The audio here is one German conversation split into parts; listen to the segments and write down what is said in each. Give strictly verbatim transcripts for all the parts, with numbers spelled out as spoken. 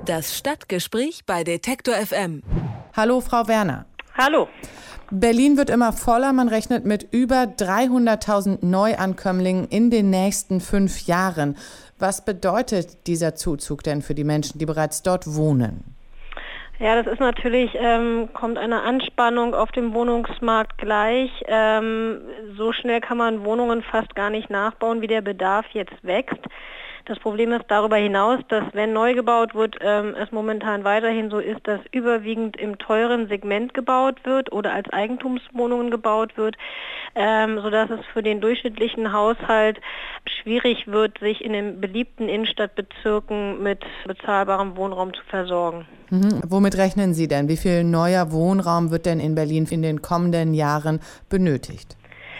Das Stadtgespräch bei Detektor F M. Hallo, Frau Werner. Hallo. Berlin wird immer voller. Man rechnet mit über dreihunderttausend Neuankömmlingen in den nächsten fünf Jahren. Was bedeutet dieser Zuzug denn für die Menschen, die bereits dort wohnen? Ja, das ist natürlich, ähm, kommt eine Anspannung auf dem Wohnungsmarkt gleich. Ähm, so schnell kann man Wohnungen fast gar nicht nachbauen, wie der Bedarf jetzt wächst. Das Problem ist darüber hinaus, dass wenn neu gebaut wird, ähm, es momentan weiterhin so ist, dass überwiegend im teuren Segment gebaut wird oder als Eigentumswohnungen gebaut wird, ähm, sodass es für den durchschnittlichen Haushalt schwierig wird, sich in den beliebten Innenstadtbezirken mit bezahlbarem Wohnraum zu versorgen. Mhm. Womit rechnen Sie denn? Wie viel neuer Wohnraum wird denn in Berlin in den kommenden Jahren benötigt?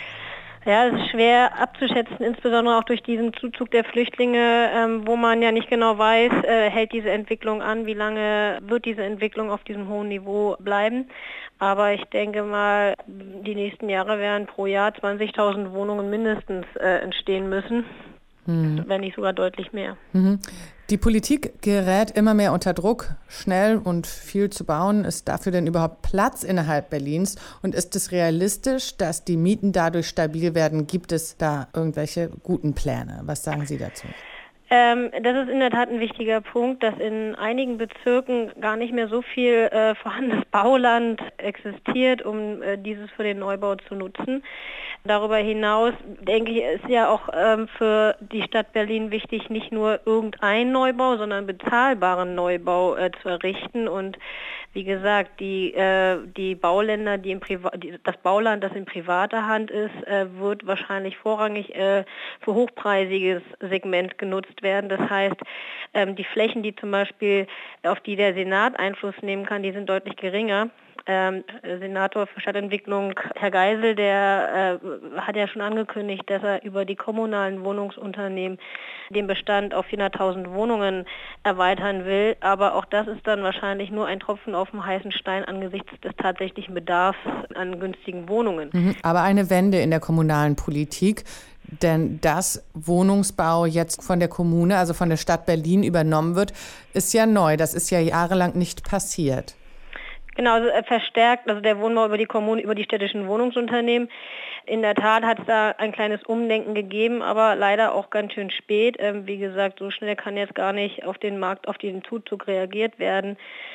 Ja, es ist schwer abzuschätzen, insbesondere auch durch diesen Zuzug der Flüchtlinge, ähm, wo man ja nicht genau weiß, äh, hält diese Entwicklung an, wie lange wird diese Entwicklung auf diesem hohen Niveau bleiben. Aber ich denke mal, die nächsten Jahre werden pro Jahr zwanzigtausend Wohnungen mindestens äh, entstehen müssen, hm. wenn nicht sogar deutlich mehr. Mhm. Die Politik gerät immer mehr unter Druck, schnell und viel zu bauen. Ist dafür denn überhaupt Platz innerhalb Berlins? Und ist es realistisch, dass die Mieten dadurch stabil werden? Gibt es da irgendwelche guten Pläne? Was sagen Sie dazu? Ähm, das ist in der Tat ein wichtiger Punkt, dass in einigen Bezirken gar nicht mehr so viel äh, vorhandenes Bauland existiert, um äh, dieses für den Neubau zu nutzen. Darüber hinaus, denke ich, ist ja auch ähm, für die Stadt Berlin wichtig, nicht nur irgendein Neubau, sondern bezahlbaren Neubau äh, zu errichten. Und wie gesagt, die, äh, die Bauländer, die im Priva- die, das Bauland, das in privater Hand ist, äh, wird wahrscheinlich vorrangig äh, für hochpreisiges Segment genutzt werden. Das heißt, ähm, die Flächen, die zum Beispiel, auf die der Senat Einfluss nehmen kann, die sind deutlich geringer. Ähm, Senator für Stadtentwicklung, Herr Geisel, der äh, hat ja schon angekündigt, dass er über die kommunalen Wohnungsunternehmen den Bestand auf vierhunderttausend Wohnungen erweitern will. Aber auch das ist dann wahrscheinlich nur ein Tropfen auf dem heißen Stein angesichts des tatsächlichen Bedarfs an günstigen Wohnungen. Mhm, aber eine Wende in der kommunalen Politik. Denn dass Wohnungsbau jetzt von der Kommune, also von der Stadt Berlin übernommen wird, ist ja neu. Das ist ja jahrelang nicht passiert. Genau, also verstärkt, also der Wohnbau über die Kommune, über die städtischen Wohnungsunternehmen. In der Tat hat es da ein kleines Umdenken gegeben, aber leider auch ganz schön spät. Ähm, wie gesagt, so schnell kann jetzt gar nicht auf den Markt, auf den Zuzug reagiert werden,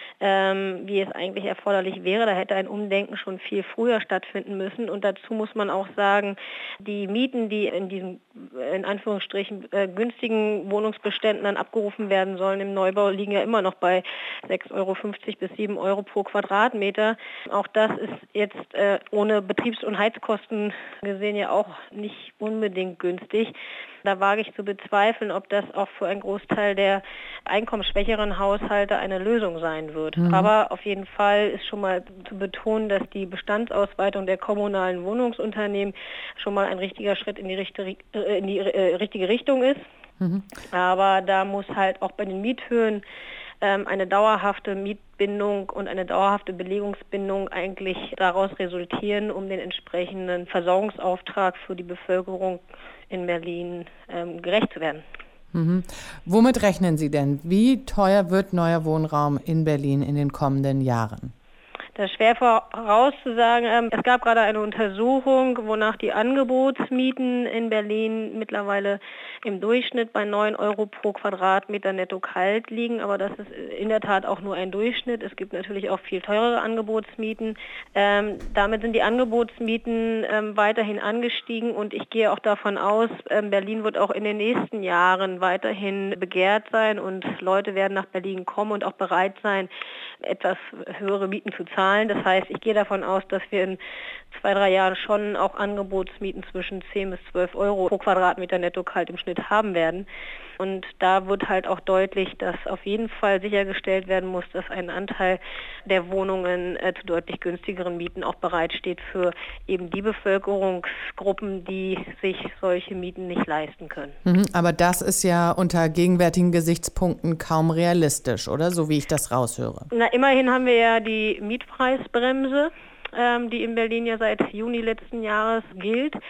ähm, wie es eigentlich erforderlich wäre. Da hätte ein Umdenken schon viel früher stattfinden müssen. Und dazu muss man auch sagen, die Mieten, die in diesen, in Anführungsstrichen, äh, günstigen Wohnungsbeständen dann abgerufen werden sollen im Neubau, liegen ja immer noch bei sechs Euro fünfzig bis sieben Euro pro Quadratmeter. Auch das ist jetzt äh, ohne Betriebs- und Heizkosten gesehen ja auch nicht unbedingt günstig. Da wage ich zu bezweifeln, ob das auch für einen Großteil der einkommensschwächeren Haushalte eine Lösung sein wird. Mhm. Aber auf jeden Fall ist schon mal zu betonen, dass die Bestandsausweitung der kommunalen Wohnungsunternehmen schon mal ein richtiger Schritt in die, richte, äh, in die äh, richtige Richtung ist. Mhm. Aber da muss halt auch bei den Miethöhen ähm, eine dauerhafte Mietbindung und eine dauerhafte Belegungsbindung eigentlich daraus resultieren, um den entsprechenden Versorgungsauftrag für die Bevölkerung in Berlin ähm, gerecht zu werden. Mhm. Womit rechnen Sie denn? Wie teuer wird neuer Wohnraum in Berlin in den kommenden Jahren? Das ist schwer vorauszusagen. Ähm, es gab gerade eine Untersuchung, wonach die Angebotsmieten in Berlin mittlerweile im Durchschnitt bei neun Euro pro Quadratmeter netto kalt liegen. Aber das ist in der Tat auch nur ein Durchschnitt. Es gibt natürlich auch viel teurere Angebotsmieten. Ähm, damit sind die Angebotsmieten ähm, weiterhin angestiegen und ich gehe auch davon aus, ähm, Berlin wird auch in den nächsten Jahren weiterhin begehrt sein und Leute werden nach Berlin kommen und auch bereit sein, etwas höhere Mieten zu zahlen. Das heißt, ich gehe davon aus, dass wir in zwei, drei Jahren schon auch Angebotsmieten zwischen zehn bis zwölf Euro pro Quadratmeter netto kalt im Schnitt haben werden. Und da wird halt auch deutlich, dass auf jeden Fall sichergestellt werden muss, dass ein Anteil der Wohnungen äh, zu deutlich günstigeren Mieten auch bereitsteht für eben die Bevölkerungsgruppen, die sich solche Mieten nicht leisten können. Mhm, aber das ist ja unter gegenwärtigen Gesichtspunkten kaum realistisch, oder? So wie ich das raushöre. Na, immerhin haben wir ja die Mietpreisbremse, ähm, die in Berlin ja seit Juni letzten Jahres gilt.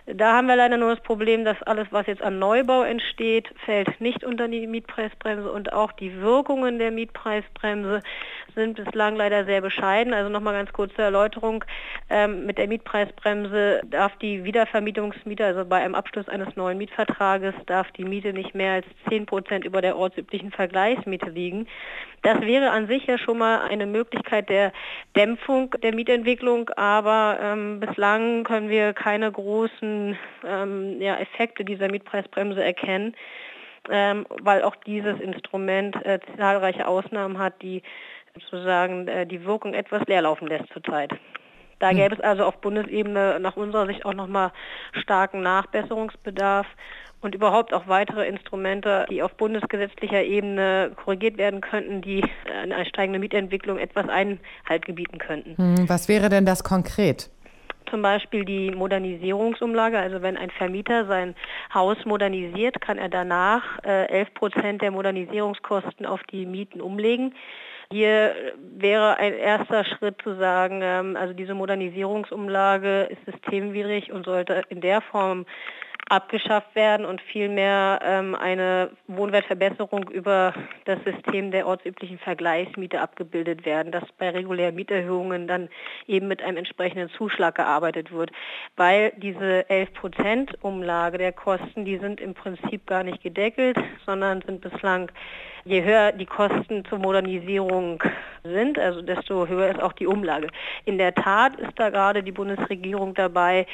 Da haben wir leider nur das Problem, dass alles, was jetzt an Neubau entsteht, fällt nicht unter die Mietpreisbremse und auch die Wirkungen der Mietpreisbremse sind bislang leider sehr bescheiden. Also nochmal ganz kurz zur Erläuterung. Ähm, mit der Mietpreisbremse darf die Wiedervermietungsmiete, also bei einem Abschluss eines neuen Mietvertrages, darf die Miete nicht mehr als zehn Prozent über der ortsüblichen Vergleichsmiete liegen. Das wäre an sich ja schon mal eine Möglichkeit der Dämpfung der Mietentwicklung, aber ähm, bislang können wir keine großen ähm, ja, Effekte dieser Mietpreisbremse erkennen, ähm, weil auch dieses Instrument äh, zahlreiche Ausnahmen hat, die sozusagen äh, die Wirkung etwas leerlaufen lässt zurzeit. Da gäbe es also auf Bundesebene nach unserer Sicht auch nochmal starken Nachbesserungsbedarf und überhaupt auch weitere Instrumente, die auf bundesgesetzlicher Ebene korrigiert werden könnten, die eine steigende Mietentwicklung etwas Einhalt gebieten könnten. Was wäre denn das konkret? Zum Beispiel die Modernisierungsumlage, also wenn ein Vermieter sein Haus modernisiert, kann er danach äh, elf Prozent der Modernisierungskosten auf die Mieten umlegen. Hier wäre ein erster Schritt zu sagen, ähm, also diese Modernisierungsumlage ist systemwidrig und sollte in der Form abgeschafft werden und vielmehr ähm, eine Wohnwertverbesserung über das System der ortsüblichen Vergleichsmiete abgebildet werden, dass bei regulären Mieterhöhungen dann eben mit einem entsprechenden Zuschlag gearbeitet wird, weil diese elf Prozent Umlage der Kosten, die sind im Prinzip gar nicht gedeckelt, sondern sind bislang, je höher die Kosten zur Modernisierung sind, also desto höher ist auch die Umlage. In der Tat ist da gerade die Bundesregierung dabei,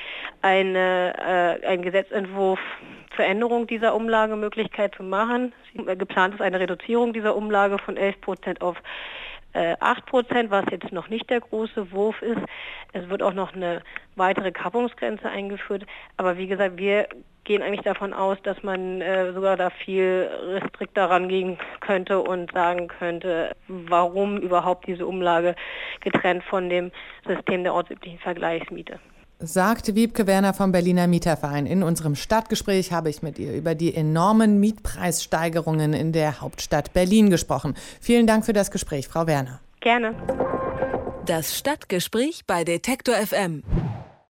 eine, äh, ein Gesetzentwurf zur Änderung dieser Umlagemöglichkeit zu machen. Geplant ist eine Reduzierung dieser Umlage von elf Prozent auf äh, acht Prozent, was jetzt noch nicht der große Wurf ist. Es wird auch noch eine weitere Kappungsgrenze eingeführt. Aber wie gesagt, wir gehen eigentlich davon aus, dass man äh, sogar da viel restrikter rangehen könnte und sagen könnte, warum überhaupt diese Umlage getrennt von dem System der ortsüblichen Vergleichsmiete. Sagte Wiebke Werner vom Berliner Mieterverein. In unserem Stadtgespräch habe ich mit ihr über die enormen Mietpreissteigerungen in der Hauptstadt Berlin gesprochen. Vielen Dank für das Gespräch, Frau Werner. Gerne. Das Stadtgespräch bei Detektor F M.